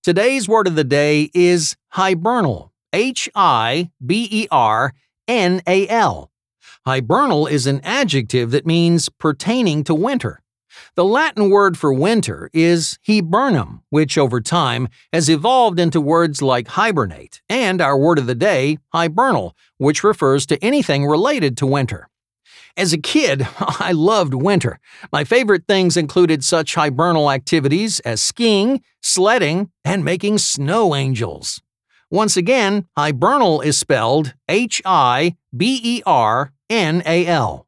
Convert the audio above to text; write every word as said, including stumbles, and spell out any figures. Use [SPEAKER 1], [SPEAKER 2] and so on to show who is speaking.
[SPEAKER 1] Today's word of the day is hibernal, H I B E R N A L. Hibernal is an adjective that means pertaining to winter. The Latin word for winter is hibernum, which over time has evolved into words like hibernate, and our word of the day, hibernal, which refers to anything related to winter. As a kid, I loved winter. My favorite things included such hibernal activities as skiing, sledding, and making snow angels. Once again, hibernal is spelled H I B E R N A L.